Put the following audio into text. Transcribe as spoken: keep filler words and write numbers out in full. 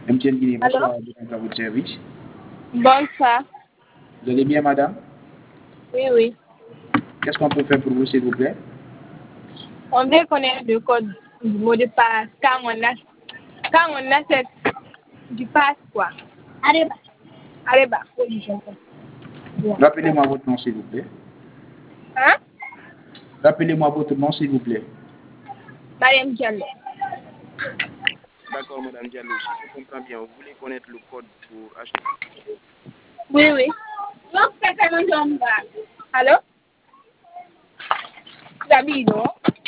M T N Guinée, Allô? bonsoir, bienvenue à votre service. Bonsoir. Vous allez bien, madame? Oui, oui. Qu'est-ce qu'on peut faire pour vous, s'il vous plaît? On veut connaître le code du mot de passe quand on a, quand on achète du passe, quoi. Allez, bah. Allez, bah. Oui, j'entends. Bon. Rappelez-moi votre nom, s'il vous plaît. Hein? Rappelez-moi votre nom, s'il vous plaît. Mariam Diallo. D'accord, madame Diallo. Si je comprends bien, vous voulez connaître le code pour acheter. Oui, oui. Allô? David, non?